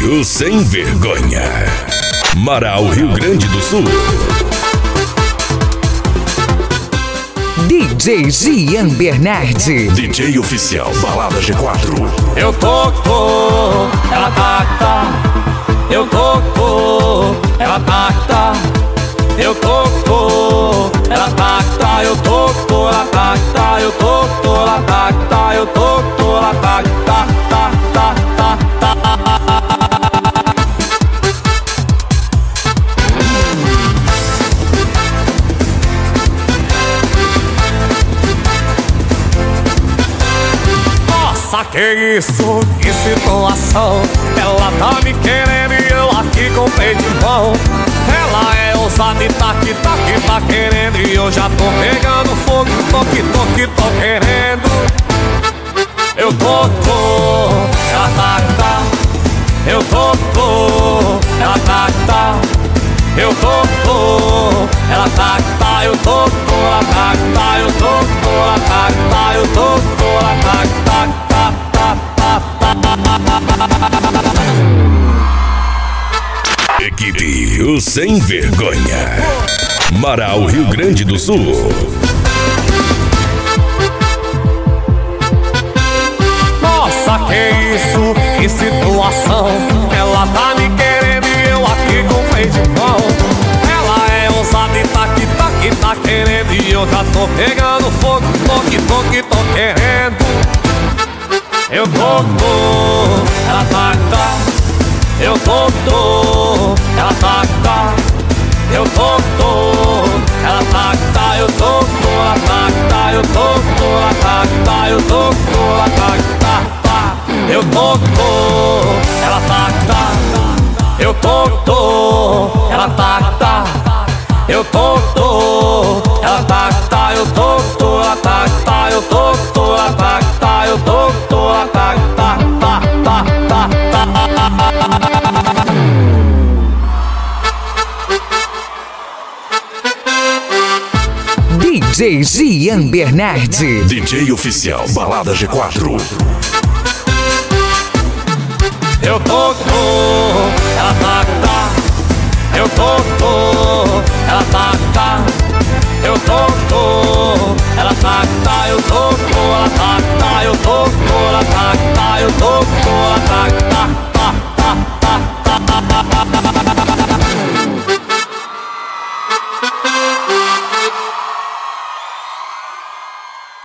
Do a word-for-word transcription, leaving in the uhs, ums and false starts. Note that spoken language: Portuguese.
o sem vergonha. Marau, Rio Grande do Sul. D J Gian Bernardi. D J oficial Balada G quatro. Eu tô, tô, ela tá, tá. Eu tô, tô, ela tá, tá. Eu tô, tô, ela tá, tá. Eu tô, tô, ela tá, tá. Eu tô, tô, ela tá, tá. Eu tô, tô, ela tá, tá, tá, tá, tá, tá. Nossa, que isso, que situação. Ela tá me querendo e eu aqui com o peito em mão. Ela é ousada e tá que tá que tá querendo. E eu já tô pegando fogo, tô que tô que tô querendo. Eu tô, tô, ela tá, tá. Eu tô, tô, ela tá, tá. Eu tô, tô, ela tá, tá. Eu tô, tô, ela tá, tá. Eu tô, tô, ela tá, tá. Eu tô, tô, ela tá, tá, tá, tá, tá, tá. Equipe o sem vergonha. Marau, Rio Grande do Sul. Nossa, que isso, que situação. Ela tá me querendo e eu aqui com o freio de mão. Ela é ousada e tá que tá que tá querendo. E eu já tô pegando fogo, tô que tô que tô querendo. Eu tô, tô, ela tá, tá. Eu tô, tô, ela tá, tá. Eu tô, tô, ela tá, tá. Eu tô, tô, ela tá, tá. Eu tô, tô, ela tá, tá. Eu tô, tô, ela tá, tá, tá. Eu tô, tô, ela tá, tá. Eu tô, tô, ela tá, tá. Eu tô, tô, ela tá, tá. Eu tô, tô, ela tá, tá. Eu tô, tô, ela tá, tá. Eu tô, tô, ela tá, tá, tá, tá, tá, tá. D J Gian Bernardi. D J oficial Balada G quatro. Eu tô, tô, ela tá, tá. Eu tô, tô, ela tá, tá. Eu tô, tô,